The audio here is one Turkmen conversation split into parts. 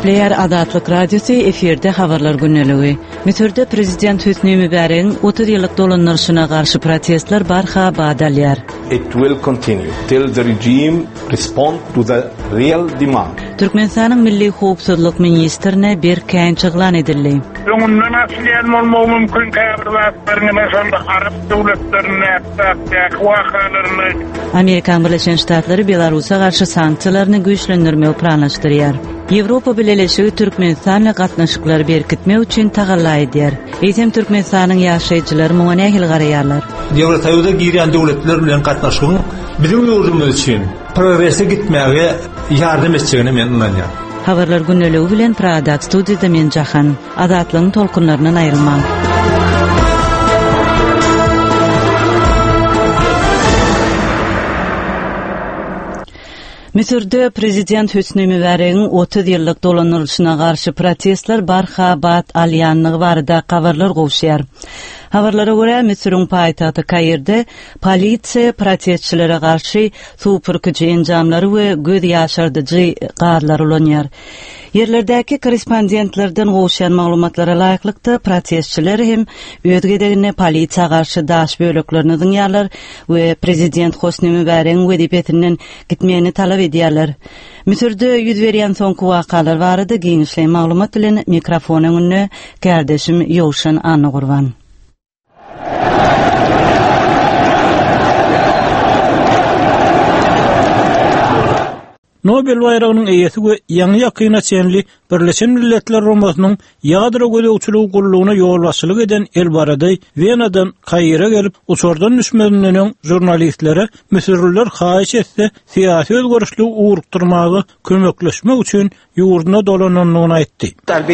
Nükleer Adatlyk Radiosu efirde habarlar günneligi. Misirde Prezident Hüsnü Mübarek'in 30 yıllık dolanışına karşı protestler barha badalýar. It will continue till the regime respond to the real demand. Türkmenistanyň Milli Howpsuzlyk Ministrine bir kän çyglan edildi. Öňünden asliýan bolmagy mümkin käbir wagtlaryna meşanda Arap döwletlerine wakalarny Amerikan Birleşen Ştatlary Belarusa karşı sanksiýalaryny güýçlendirmeyi planlaşdyrýar. Ýewropa Birleşigi Türkmenistanyň gatnaşyklary berkitmek üçin tagalla edýär. Eýsem Türkmenistanyň ýaşaýjylary muňa nähil garaýarlar? Ýewropaýda girýän döwletler bilen gatnaşygyň bizim ýurdumyz üçin progresse gitmäge ýardam etjegine men inanýar. Habarlar günneligi bilen Pradak studiýada men Jahan. Adatlygyň tolkunlarynyň aýrylmagy. Misirde Prezident Hüsnü Mübarek'in 30 yıllık dolanışına karşı protestler barha bat alýanlygy barada habarlar gowşýar. Habarlara göre Misir'in paýtagty Kairde polisiýa protestçilere karşı superkyjy enjamlary we göz ýaşardyjy garlar ulanýar. Yerlerdäki korrespondentlerden gowşan maglumatlara laýyklykda protestçiler hem ödegedegine polisiýa karşı daş böleklerini diňýarlar we Prezident Hüsnü Mübarek'in wedipetinden gitmegini talap edýärler. Misirde ýüz berýän soňky wakalar barada giňişli maglumat bilen mikrofonyň önüne kardeşim Ýowşan Anna Gurban. Nobel bayragynyň eýesi we ýaňy ýakyna çenli Birleşen Milletler Romasynyň ýadro gödäwçiligi gurulugyna ýol başçylyk eden Elbaraday Vienadan Kaira gelip uçordan düşmänleriň jurnalistlere Misirliler haýyş etse syýasy özgörüşli uğurtdyrmagy kömekleşmek üçin ýurduna dolananyny aýtdy.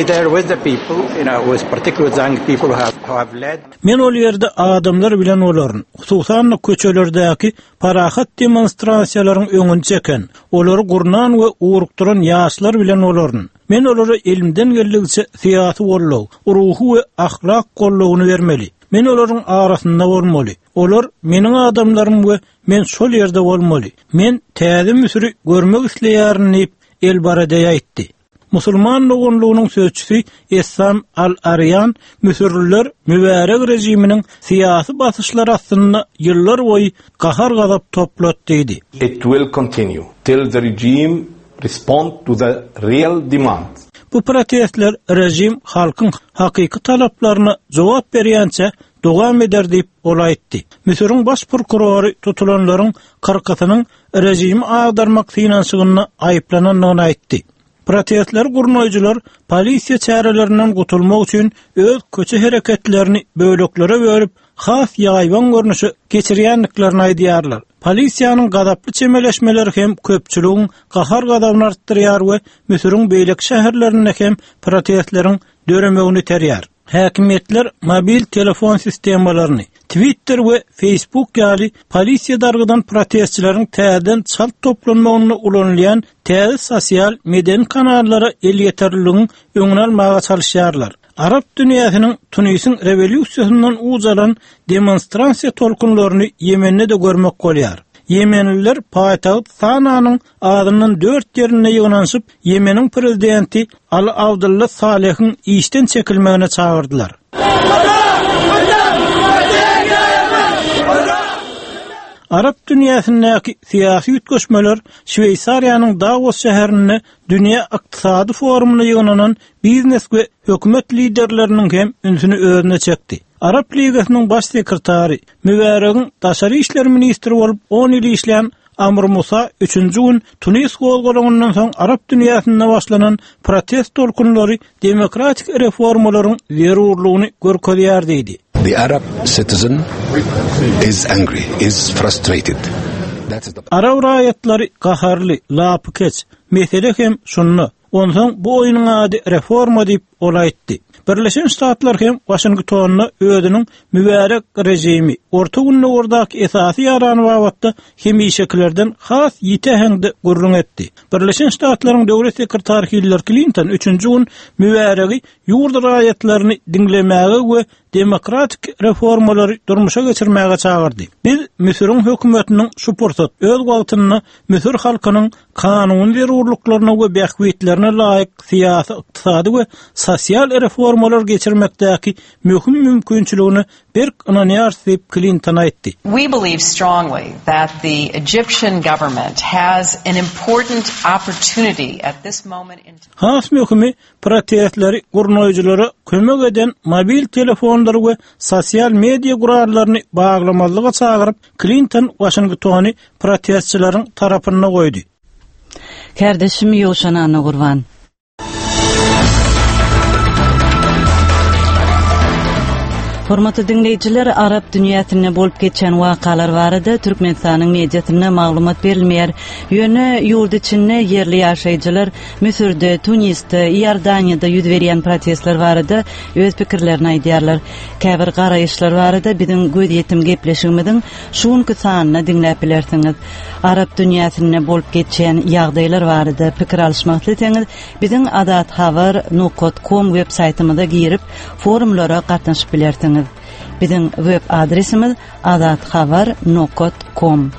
Men ol ýerde adamlar bilen olaryň, hususan köçelerdäki parahat demonstrasiýalaryň öňünde çeken, olary gurnan we uğurtdyran ýaşlar bilen olaryň. Men olary elimden geldigiçe syýasy bolmagy, ruhy we ahlak gollawyny bermeli. Men olaryň arasynda bolmaly. Olar meniň adamlarym we men şol ýerde bolmaly. Men täze Misiri görmek isleýärin Elbaraday aýtdy. Musulman ogunluğunun sözçüsü Essam Al-Aryan, Misirliler Mübarek rejiminin siyasi basışları aslında yıllar boyu kahar gazap toplatdı. It will continue till the regime respond to the real demand. Bu protestler rejim halkın hakiki talaplarına cevap berýänçe dowam eder diýip olaytdy. Misiriň baş prokurory tutulanlaryň karkasynyň rejimi agdarmak finansygyny aýyplananyny aýtdy. Protestler gurnoýjylar polisiýa çärelerinden gutulmak üçin öz köçe hereketlerini böleklere bölüp has ýaýban görnüşi geçirýänliklerini aýdýarlar. Polisiýanyň gadaply çemeleşmeleri hem köpçüligiň gahar gadabyny artdyrýar we Misiriň beýlek şäherlerinde hem protestleriň döremegini terýär. Häkimetler mobil telefon sistemalaryny, Twitter we Facebook ýaly polisiýa dargydan protestçileriň täzeden çalt toplanmagyny ulanýan täze sosial media kanallara el ýeterliligiň öňüne almaga çalışýarlar. Arap dünýäsiniň Tunisin rewolýusiýasyndan uzalan demonstrasiýa tolkunlaryny Ýemende de görmek bolýar. Yemenliler paýtagy Sananyň adynyň 4 ýerine ýygnanyp Yemeniň prezidenti Ali Abdullah Salehiň işden çekilmegine çağırdylar. Arap dünýäsindäki syýasy ýetgeşmeler Şweýsariýanyň Davos şäherine dünýä ykdysady forumuna ýygnanan biznes we hökümet liderleriniň hem ünsüni özüne çekdi. Arap Ligasynyň baş sekretary, Mübarek'in daşary işler ministri bolup 10 ýyl işleýän Amr Musa 3-nji gün Tunis gowgalagynyň soň Arap dünýäsinde başlanan protest tolkunlary demokratik reformalaryň zerurlygyny görkezýär diýdi. The Arab citizen is angry, is frustrated. Arab raýatlary gaharly, lapkeç. Mesele hem şunu. Ondan bu oyunun ady reforma diýip olaýtdy. Birleşen Ştatlar hem Washingtonyny özüniň Mübarek rejimi orta günne ordaky esasy ýarany wagtda hemişekilerden has ýeteheňde gurrun etdi. Birleşen Ştatlaryň döwlet sekretary Hillary Clinton 3-nji gün Mübarek'i ýurt raýatlaryny dinlemäge we demokratik reformaları durmuşa geçirmäge çağırdy. Biz Misir'in hökümetiniň suportat öz wagtyny Misir halkynyň kanun zerurlyklaryna we beýikliklerine laýyk syýasy, ykdysady we sosial reformalar geçirmekdäki möhüm mümkinçiligini berk ananyar diýip Clinton aýtdy. We believe strongly that the Egyptian government has an important opportunity at this moment in time. Has möhümi protestleri gurnoýjulary kömek eden mobil telefonlary we sosial media gurarlaryny baglamalyga çagyryp Clinton Washingtony protestçilaryň tarapyna goýdy. Kardeşim Yoşanany gurban. Hormatly dinleyijiler, Arab dünýäsinde bolup geçen wakalar barada Türkmenistanyň mediasyna maglumat berilmeýär. Ýöne ýurt içinde yerli ýaşaýjylar Misirde, Tunisde, Iordaniýada ýüz berýän protestler barada öz pikirlerini aýdýarlar. Käbir garaýyşlar barada biziň göz ýetim gepleşigimiziň şuňky sanyny dinläp bilersiňiz. Arab dünýäsinde bolup geçen ýagdaýlar barada pikir alşmak dileýäňiz, biziň adathabar.com web saýtymyza girip forumlara gatnaşyp bilersiňiz. Biziň web adresimiz adathabar.com.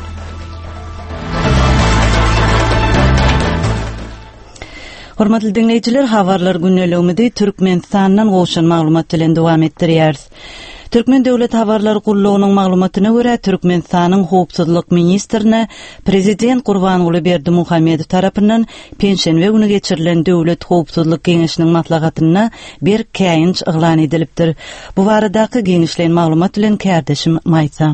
Hormatly dinleyijiler, habarlar günneligimizde Türkmenistanyň gowşan maglumat bilen dowam etdirýäris. Türkmen Döwlet Habarlar Gullugynyň maglumatyna görä, Türkmenistanyň howpsuzlyk ministrine Prezident Gurbanuly Berdimuhammedow tarapyndan penşenbe güni geçirilen Döwlet Howpsuzlyk Geňeşiniň maslahatyna bir käýinç yglan edilipdir. Bu baradaky geňişlen maglumat bilen kardeşim Maýsa.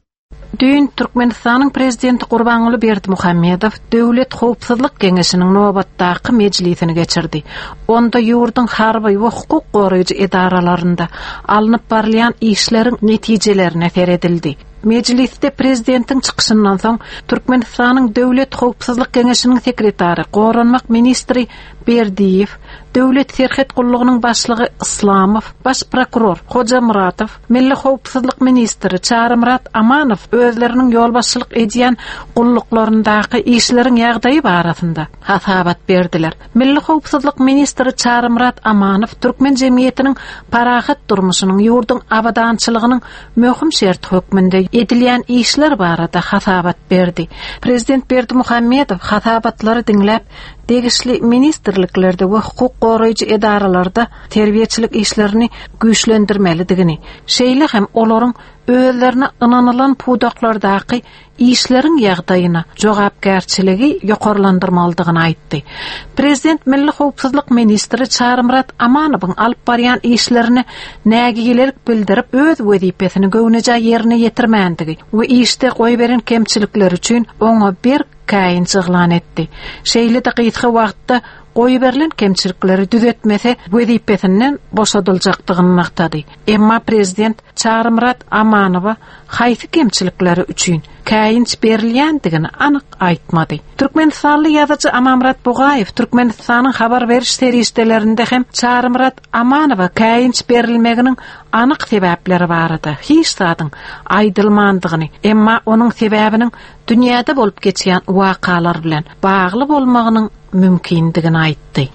Dün Türkmenistanyň prezidenti Gurbanuly Berdimuhammedow Döwlet Howpsuzlyk Geňeşiniň nobatdaky mejlisini geçirdi. Onda ýurdun harby we hukuk goraýjy edaralarynda alınıp barlayan işleriň netijelerine feredildi. Meclisde prezidentiň çykyşyndan soň Türkmenistanyň Döwlet Howpsuzlyk Geňeşiniň sekretary, Goranmak ministri Berdiýew, Döwlet Serhet Gullugynyň başlygy Islamow, baş prokuror Hoja Muratow, Milli Howpsuzlyk ministri Çarymrat Amanow özleriniň ýolbaşçylyk edýän gulluklaryndagı işleriň ýagdaýy barasynda hasabat berdiler. Milli Howpsuzlyk ministri Çarymrat Amanow Türkmen jemgyýetiniň parahat durmuşynyň ýurdun abadançylygynyň möhüm şert hökmünde edilýän işler barada hasabat berdi. Prezident Berdimuhammedow hasabatlary dinläp degişli ministrliklerde we hukuk goraýjy edaralarda terbiýeçilik işlerini güýçlendirmelidigini, şeýle hem olaryň özlerine ynanylan pudaklardaky işleriň ýagdaýyna jogapkärçiligi ýokarlandyrmalydygyny aýtdy. Prezident Milli Howpsuzlyk ministri Çarymrat Amanowyň alyp barýan işlerini nägigilerlik bildirip öz wezipesini göwnüje ýerine ýetirmänligi we işte goý beren kemçilikler üçin oňa bir käýinç yglan etdi. Şeýle dakyky wagtda goý berilen kemçilikleri düzetmese wezipesinden boşadyljakdygyny maktady. Emma prezident Çarymrat Amanowa haýsy kemçilikleri üçin käýinç berilýändigini anyk aýtmady. Türkmenistanly ýazyjy Amamrat Bogaýew Türkmenistanyň habar beriş serişdelerinde hem Çarymrat Amanowa käýinç berilmeginiň anyk sebäpleri barady. Hiç zadyň aýdylmandygyny, emma onuň sebäbiniň dünýäde bolup geçýän wakalar bilen bagly bolmagynyň mümkindigini aýtdy.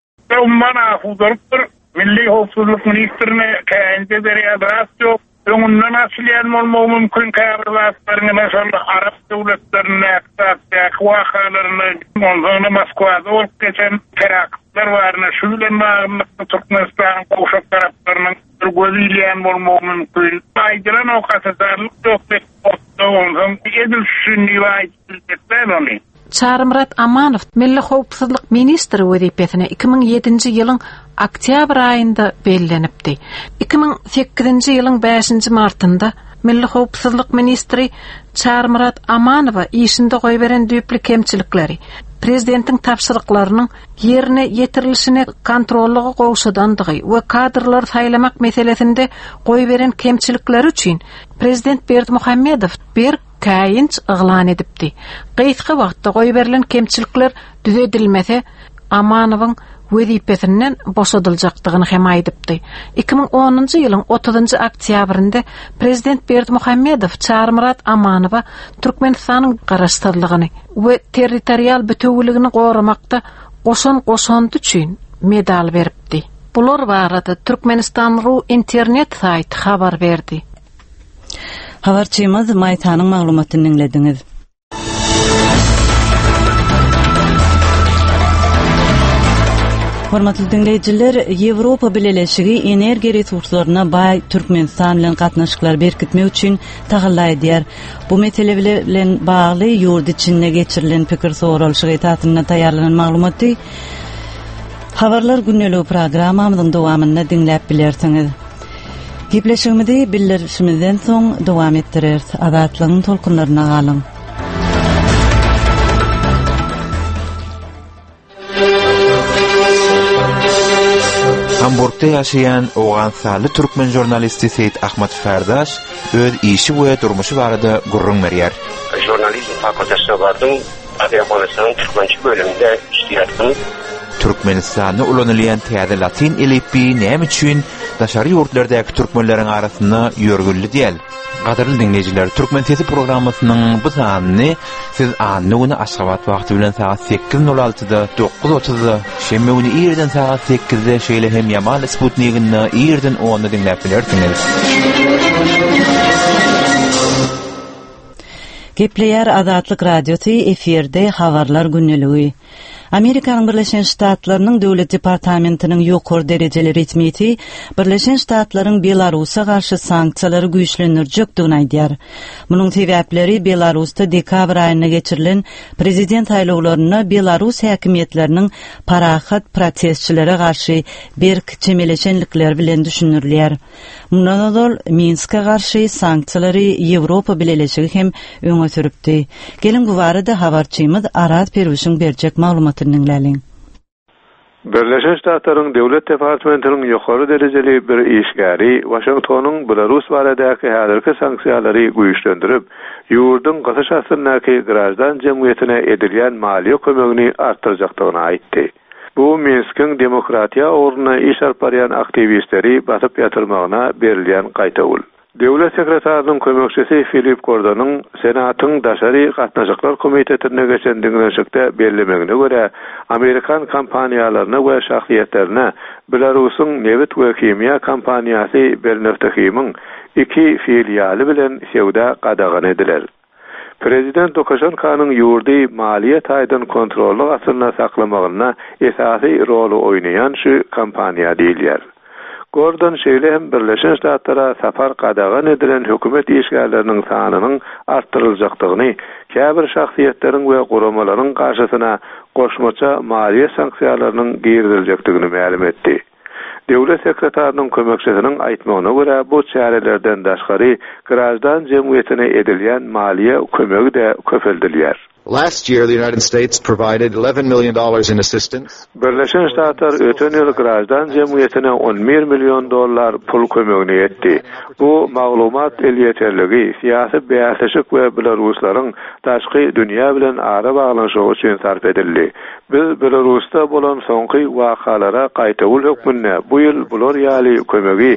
Mana hudurypdyr. Milli Howpsuzlyk ministrine käýinçe berýän rasýo öňünden aşylýan bolmagy mümkin käbirläşlerini meşal Arab döwletlerine äktäk wakalaryny ondan Moskwada bolup geçen teraktlar barna şu bilen maglumatny Türkmenistan gowşak taraplarynyň görgüzilýän bolmagy mümkin. Aýdylan o gazetarlyk ýok-da ondan edilşini waýtdylar. Çarymrat Amanow Milli Howpsuzlyk ministri wezipesine 2007-nji ýylyň oktyabr aýynda bellenipdi. 2008-nji ýylyň 5-nji martynda Milli Howpsuzlyk ministri Çarymrat Amanowa işinde goý beren düýpli kemçilikleri, prezidentiň tapşyryklarynyň ýerine ýetirilişine kontrollugy gowşadandygy we kadrlar saýlamak meselesinde goý beren kemçilikleri üçin prezident Berdimuhammedow bir käýinç yglan edipdi. Gysga wagtda goý berilen kemçilikler düzedilmese Amanowyň wezipesinden boşadyljakdygyny hem aýdypdy. 2010-njy ýylyň 30-njy oktýabrynda prezident Berdimuhammedow Çarymrat Amanowa Türkmenistanyň garaşdyrlygyny we territorial bütünligini goramakda goşan üçin medal beripdi. Bular barada Türkmenistan.ru internet sayti habar berdi. Habarçymyz Maytanyň maglumatyny dinlediňiz. Hormatly dinleýijiler, Ýewropa Birleşigi energiýa resurslaryna baý Türkmenistan bilen gatnaşyklar berkitmek üçin tagallar edýär. Bu mesele bilen bagly ýurt içinde geçirilen pikir sorulşy etatyna taýýarlanan maglumaty Habarlar günneligi programmamyzyň dowamyny dinläp bilersiňiz. Gepleşigimizi bildirişimizden soň dowam etdireriz. Azatlygyň tolkunlaryna galyň. Hamburgda yaşayan Oğansaly türkmen jurnalisti Seyit Ahmet Ferdaş öz işi we durmuşy barada gurrun berýär. Jurnalizm fakültesine bardym. Azerbaycan'ın Türkmençi bölümünde işleyerdim. Türkmenistan'da ulanılayan täze latin elipi näme üçin daşary ýurtlardaky türkmenleriň arasynda ýörgülli diýil. Gaderli dinleyijiler, Türkmen Sesi programmasynyň bu sanyny siz anny güni Aşgabat wagty bilen saat 8:06-da 9:30-da şemme güni ýerden saat 8-de şeýle hem Yamal Sputnik'ini ýerden 10-da dinläp bilersiňiz. Gepleýär Azatlyk radiosy eferde habarlar günneligi. Amerikanyň Birleşen Ştatlarynyň döwlet departamentiniň ýokary derejeli resmiýeti Birleşen Ştatlaryň Belarusa garşy sanksiýalary güýçlendirjekdigini aýdýar. Munyň sebäpleri Belarusda dekabr aýyna geçirilen prezident saýlawlaryna Belarus häkimetleriniň parahat protestçilere garşy berk çemeleşenlikler bilen düşünülýär. Mundan öňe Minska garşy sanksiýalary Ýewropa Birleşigi hem öňe süripdi. Gelin bu barada habarçymyz Arat Perwişiň berjek maglumatyny dinläliň. Birleşen Ştatlaryň döwlet departamentiniň ýokary derejeli bir işgäri Washingtonyň Belarus baradaky häzirki sanksiýalary güýçlendirip, ýurdun gasaşasyndaky grajdan jemgyýetine edilýän maliýe kömegini artdyrjakdygyny aýtdy. Bu Minskiň demokratiýa ugruna iş alparyan aktivistleri basyp ýatyrmagyna berilýän gaýtawl. Döwlet sekretarinyň kömekçisi Filip Gordonyň Senatyň daşary gatnaşyklar komitetine geçen diňleşikde bellemegine görä, Amerikan kompaniýalaryna we şahsiýetlerine Belarusyň neft we kimya kompaniýasy Belneftechimyň 2 filialy bilen sewda gadagan ediler. Prezident Lukashenkanyň ýurdy maliýe taýdan kontrolly asyna saklamagyna esasy rol oýnaýan şu kompaniýa diýilýär. Gordon şeýle hem Birleşen Ştatlara safar gadagan edilen hökümet işgärleriniň sanynyň artdyryljakdygyny, käbir şahsiýetleriň we guramalaryň garşysyna goşmaça maliýe sanksiýalarynyň giýiriljakdygyny ma'lum etdi. Döwlet sekretarinyň kömekçisiniň aýtmagyna görä, bu çärelerden daşgary grajdan jemgyýetine edilýän maliýe kömegi de köpeldilýär. Last year, the United States provided $11 million in assistance. Birleşen Ştatlar öten ýyl grajdan jemgyýetine $11 million pul kömegini etdi. Bu maglumat elýeterligi, siýasy beýaslyşyk we Belaruslaryň daşky dünýä bilen ara baglanşygy üçin sarf edildi. Biz Belarusda bolan soňky wakalara gaýtawl hökmüne bu ýyl bular ýaly kömegi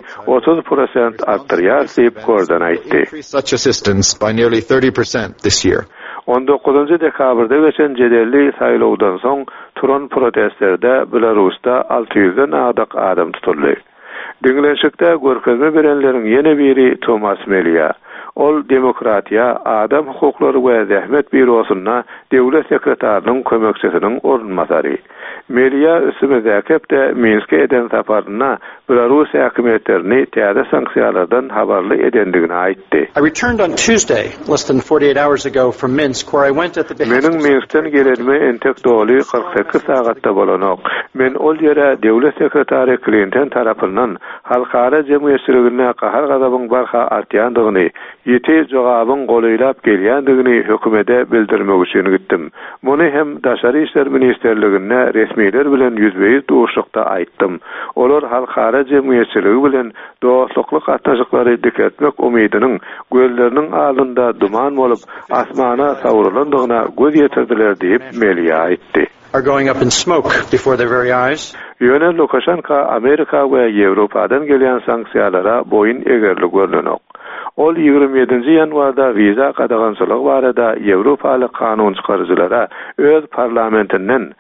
30% artdyrýar diýip Gordon aýtdy. Such assistance by nearly 30% this year. 19 dekabrda geçen jedelli saýlawdan soň turan protestlerde Belarusda 600-den adak adam tutuldy. Diňleşikde görkezme berenleriň ýene biri Thomas Melia. Ol demokratiýa, adam hukuklary we zähmet bürosyna döwlet sekretarinyň kömekçisiniň orunmasary. Melia üsümezäkepde Minske eden saparyna Belarus häkimetlerini täze sanksiýalardan habarly edendigini aýtdy. I returned on Tuesday, less than 48 hours ago from Minsk, where I went at the behest Meniň Minskden gelenme entek doly 48 sagatda bolanok. Men ol ýere döwlet sekretary Clinton tarapyndan halkara jemgyýetçiligine gahar gazabyň barha artýandygyny, ýeti jogabyň golaýlap gelýändigini hökümete bildirmek üçin gitdim. Muny hem Daşary işler ministerligine resmiler bilen ýüzbeýiz duşlukda aýtdym. Olar halkara jemgyýetçiligi bilen dostlukly gatnaşyklary diketmek umydynyň gözleriniň alynda duman bolup asmana sawrulandygyna göz ýetirdiler diýip Melia aýtdy. Are going up in smoke before their very eyes. Ýöne Lukashenko Amerika we Ýewropadan gelýän sanksiýalara boyun egerli görnenok. Ol 27 ýanwarda viza gadagançylygy barada Ýewropalyk kanun çykarjylara öz parlamentinden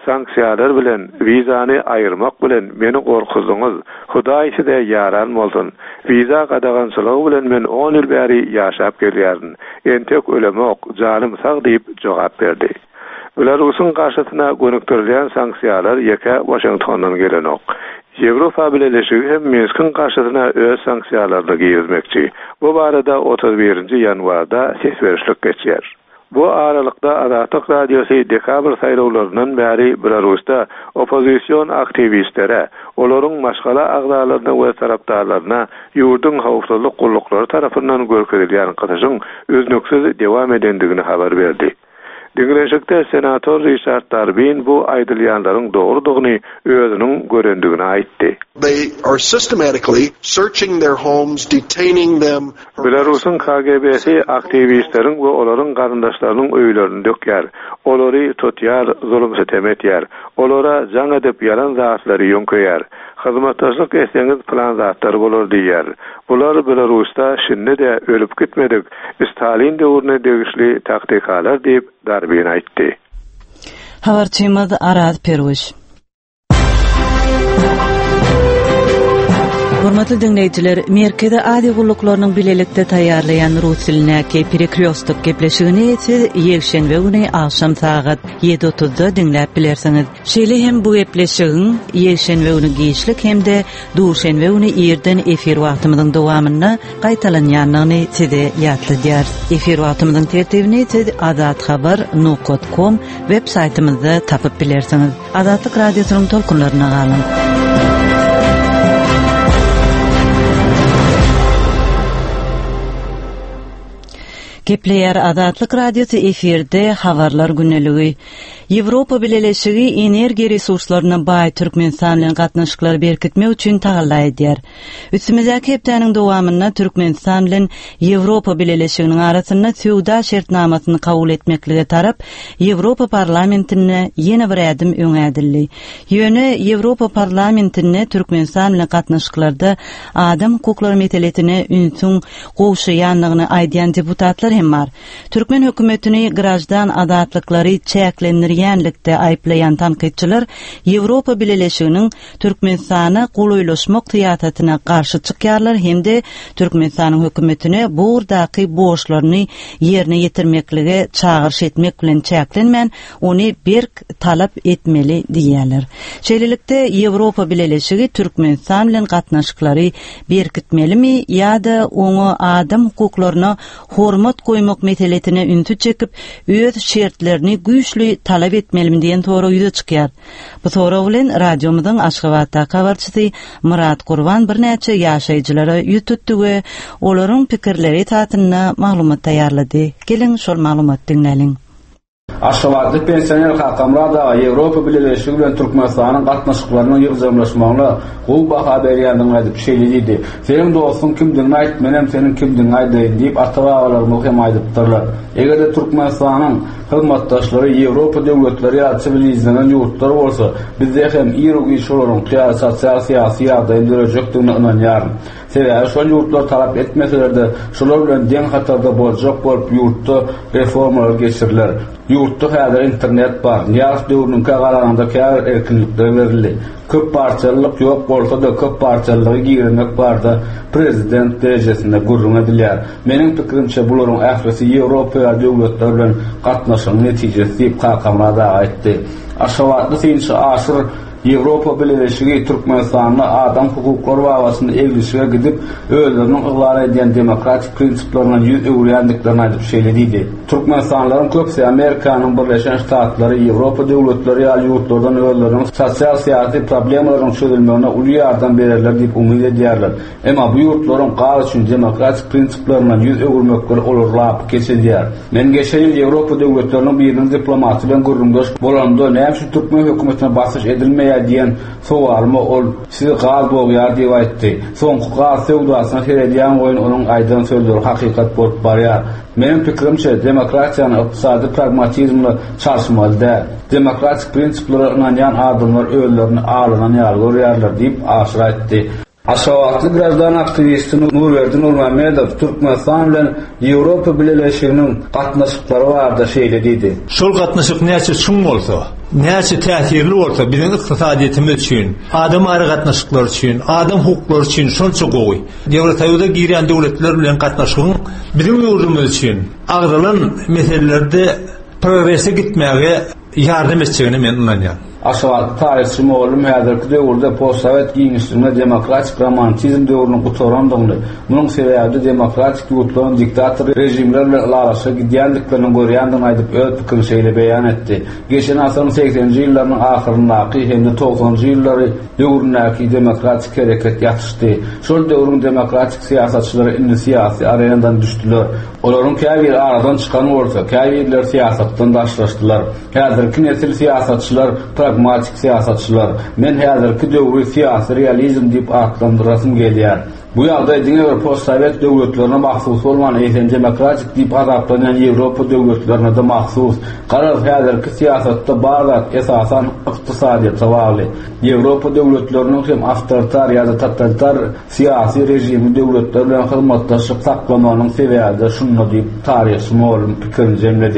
sanksiyalar bilen vizany aýyrmak bilen meni gorkuzdunuz. Hudaý size ýaran bolsun. Viza gadagançylygy bilen men 10 ýyl bäri ýaşap gelýärdim. Entek ölemok, janym sag diýip jogap berdi. Belarusyň garşysyna gönükdirilýän sanksiyalar ýeke Washingtondan gelenok. Ýewropa Birleşigi hem Minsk'in garşysyna öz sanksiýalaryny giýizmekçi. Bu barada 31-nji ýanwarda ses berişlik geçýär. Bu aralykda Azatlyk Radiosy dekabr saýlawlarynyň bäri Belarusda opozisiýon aktivistlere, olaryň maşgala agdalaryna we tarapdarlaryna ýurdun howpsuzlyk gullukları tarapyndan görkezilýän gyzyşyň öznüksiz dewam edendigini habar berdi. Diňleşikde senator Richard Darbin bu aýdylýanlaryň dogrudygyny özüniň görendigini aýtdy. They are systematically searching their homes, detaining them. Belarusyň KGB'si aktivistleriň we olaryň garyndaşlarynyň öýlerini dökýär. Olary tutýar, zulüm sitem etýär. Olara jaň edip yalan zatlary ýönkeýär. Hyzmatdaşlyk etseňiz plan zatlar bolar diýär. Bular Belarusda şinde de ölüp gitmedik. Stalin döwrüne degişli taktikalar diýip Darbin aýtdy. Habarçymyz Arad Perwiş. Hormatly dinleýijiler, Merkede ady gulluklarynyň bilelikde taýýarlayan rus dilinäki Perekryostok gepleşigini siz ýekşenbe güni akşam saat 7:30-da dinläp bilersiňiz. Şeýle hem bu gepleşigiň ýekşenbe güni giýişlik hem-de duşenbe güni ýerden efir wagtymyzyň dowamyna gaýtalanýanyny size ýatladýar. Efir wagtymyzyň tertibini siz azathabar.com web saýtymyzda tapyp bilersiňiz. Azatlyk radiosynyň tolkunlaryna galyn. Gepleýär Azatlyk Radiosu efirde habarlar günneligi. Ýewropa Birleşigi energiýa resurslaryny baý Türkmenistan bilen gatnaşyklary berkitmek üçin tagalla edýär. Üstümizdäki hepdeniň dowamyna Türkmenistan bilen Ýewropa Birleşiginiň arasynda söwda şertnamasyny kabul etmeklige tarap Ýewropa parlamentine ýene bir adım öňädildi. Ýöne Ýewropa parlamentine Türkmenistan bilen gatnaşyklarda adam hukuklary meseletine ünsüň gowşaýanlygyny aýdýan deputatlar hem bar. Türkmen hökümetini grajdan adatlyklary çäklendirýänlikde aýplaýan tanqidçiler Ýewropa Birleşiginiň Türkmenistana gulaýlaşmak tyýatatyna garşy çykýarlar hem-de Türkmenistanyň hökümetine bu urdaky boşlaryny ýerine ýetirmeklige çağırş etmek bilen çäklenmän ony berk talap etmeli diýerler. Şeýlelikde Ýewropa Birleşigi Türkmenistan bilen gatnaşyklary berkitmelimi ýa-da oňa adam hukuklaryna hormat koymak meseletine üntü çekip öz şertlerini güýçli talap etmelimi diýen toru ýüze çykýar. Bu toru bilen radiomyzyň Aşgabatda habarçysy Murat Gurban bir näçe ýaşaýjylara ýetdi we olaryň pikirleri tatyna maglumat taýýarlady. Gelin şol maglumat dinleýin. Aşgabatda pensioner hakamrada Ýewropa Birleşigi bilen Türkmenistanyň gatnaşyklarynyň ýygyrmlaşmagyna gowy baha berýändigini aýdyp şeýledi. Senin dostun kimdigini aýt, menem senin kimdigini aýdyn diýip atawalary hem aýdypdyrlar. Egerde Türkmenistanyň hyzmatdaşlary Ýewropa döwletleri ýa-da izlenen ýurtlar bolsa, bizde hem ýergi şolaryň sosial syýasy ýagdaýy dörejakdygyny inanýarym. Sebäbi şol ýurtlar talap etmeselerde şolar bilen deň hatarda boljak bolup ýurtda reformalar geçiriler. Ýurtda häzir internet bar. Ýaş döwrüniň galananda kär erkinlikler berildi. Köp parçalyk ýok bolsa da köp parçalygy giýermek barda prezident derejesinde gurrun edilýär. Meniň pikirimçe bularyň ährisi Ýewropa döwletleri bilen gatnaşygyň netijesi diýip hakamrada aýtdy. Aşgabatda synçy aşyr Ýewropa Birleşigi Türkmenistanyň adam hukuklary bagasynda egilişige gidip özleriniň yglar edýän demokratik prinsiplaryna ýüz öwrýändiklerini aýdyp şeýledi. Türkmenistanlaryň köpsi Amerikanyň Birleşen Ştatlary, Ýewropa döwletleri ýa-da ýurtlardan özleriniň sosial syýasy problemlaryny çözülmegine uly ýardam bererler diýip umyt edýärler. Emma bu ýurtlaryň gal üçin demokratik prinsiplaryna ýüz öwrmekleri olurlap geçilýär. Men geçen ýyl Ýewropa döwletleriniň biriniň diplomaty bilen gurrundaş bolanda näme Türkmen hökümetine basyş edilmeýär diýen sowalyma ol sizi gal bolýar diýip aýtdy. Soňky gal sewdasyna herediýän goýun onuň aýdan sözleri hakykat bolup barýar. Meniň pikirimçe demokratiýany ykdysady pragmatizmle çarşymalyda. Demokratik prinsiplere inanýan adamlar özlerini alynan ýaly görýärler diýip aşyr aýtdy. Aşgabatly grajdan aktivisti Nurwerdin Nurmamedov Türkmenistan bilen Ýewropa Birleşiginiň gatnaşyklary barada şeýle diýdi. Şol gatnaşyk näçe çuň bolsa, näçe täsirli bolsa, biziň ykdysadyetimiz üçin, adam ary gatnaşyklar üçin, adam hukuklary üçin şonça gowy. Ýewropaýda giren döwletler bilen gatnaşygyň biziň ýurdumyz üçin agdalan meselelerde progresse gitmäge ýardam etjegine men inanýam. Aşgabat tarihçi Moğolum häzirki döwürde postsovet giňişligine demokratik romantizm döwrüni gutarandygny, munyň sebäbi demokratik ýurtlaryň diktator rejimler bilen alaşa gidýändiklerini görýändigini aýdyp öz pikirini şeýle beýan etdi. Geçen asyryň 80-nji ýyllarynyň ahyryndaky hem-de 90-njy ýyllary döwründäki demokratik hereket ýatışdy. Şol döwrüň demokratik siýasatçylary indi siýasy arenadan düşdiler. Olaryň käbir aradan çykan bolsa, käbirler siýasatdan daşlaşdylar. Häzirki nesil siýasatçylar pragmatik siýasatçylar. Men häzirki döwrü siýasy realizm diýip adlandyrasym gelýär. Bu ýagdaý diňe postsovet döwletlerine mahsus bolan ýa-da demokratik diýip adaplanýan Ýewropa döwletlerine de mahsus. Garaz häzirki siýasatda bazat esasan ykdysadyýetge bagly. Ýewropa döwletleriniň hem awtoritar ýa-da totalitar siýasy rejimi döwletler bilen hyzmatdaşyk saklamanyň sebäbi şunu diýip taryhçy Moğolum pikirini jemledi.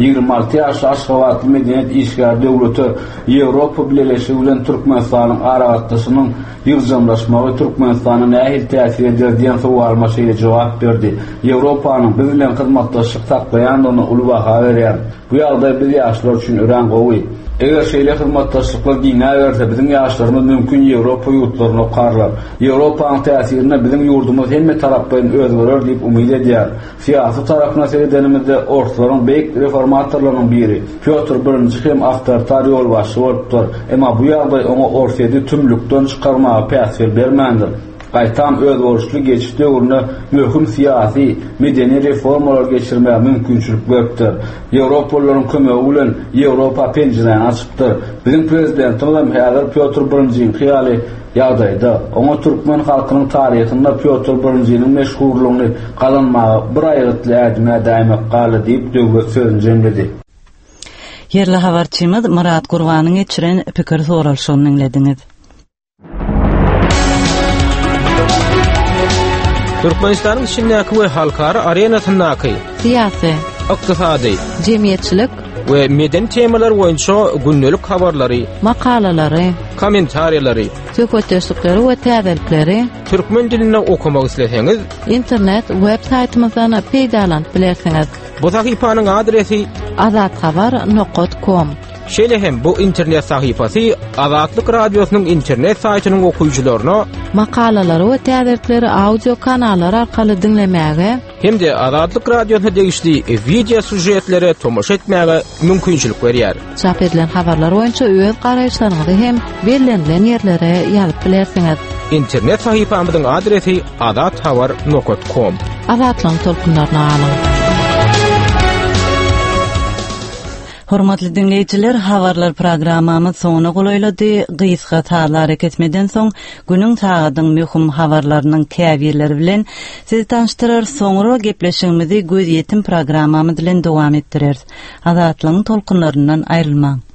26 ýaşly Aşgabatly medeniyet işgär döwleti Ýewropa Birleşigi bilen Türkmenistanyň aragatdaşynyň ýygyjamlaşmagy Türkmenistana nähil täsir eder diýen sowalyma şeýle jogap berdi. Ýewropanyň biz bilen hyzmatdaşyk saklaýandygyny uly baha berýär. Bu ýagdaý biz ýaşlar üçin ören gowy. Eger şeýle hyzmatdaşlyklar giňä berse, biziň ýaşlarymyz mümkin Ýewropa ýurtlaryna okarlar. Ýewropanyň täsirine biziň ýurdumyz hemme tarapdan özgerer diýip umyt edýär. Siýasy tarapyna seredenimizde ortaklaryň beýik reformatorlarynyň biri Pyotr I hem awtoritar ýolbaşçy bolupdyr. Emma bu ýagdaý oňa ortady tümlükden çykarmaga päsir bermändir. Gaýtam öz borçly geçiş döwrüne möhüm siýasy, medeni reformalar geçirmäge mümkinçilik beripdir. Ýewropalylaryň kömegi bilen Ýewropa penjereni açypdyr. Biziň prezidentimiz hem häzir Pyotr I-nyň hyýaly ýagdaýda oňa türkmen halkynyň taryhynda Pyotr I-nyň meşhurlygyny galanmagy bir aýrytly ädime daýmak galy diýip döwlet sözüni jemledi. Yerli habarçymyz Murat Gurbanyň geçiren pikir soralşyny dinlediňiz. Türkmenistanyň içindäki we halkara arenasyndaky siýasy, ykdysady, jemgyýetçilik we meden temalar boýunça günnelik habarlary, makalalary, kommentariýalary, söhbetleşikleri we täzelikleri türkmen dilinde okumak isleseňiz, internet web saytymyzdan peýdalanyp bilersiňiz. Bu sahypanyň adresi azathabar.com. Şeýle hem bu internet sahypasy Azatlyk radiosynyň internet saýtynyň okuyucularyna makalalary we täzelikleri audio kanallary arkaly dinlemäge hem-de Azatlyk radiosyna degişli video sujetlere tomoş etmäge mümkinçilik berýär. Çap edilen habarlar boýunça öz garaýşlaryňyzy hem berilen ýerlere ýazyp bilersiňiz. İnternet sahypamyzyň adresi azathabar.com. Azatlyň tolkunlaryna alyň. Hormatly dinleyijiler, habarlar programmamyz soňuna golaýlady. Gysga taýlar etmeden soň günüň taýadyň möhüm habarlarynyň käbirleri bilen sizi tanıştyrar, soňra gepleşigimizi göz ýetim programmamy bilen dowam etdirer. Azatlyň tolkunlaryndan aýrylmaň.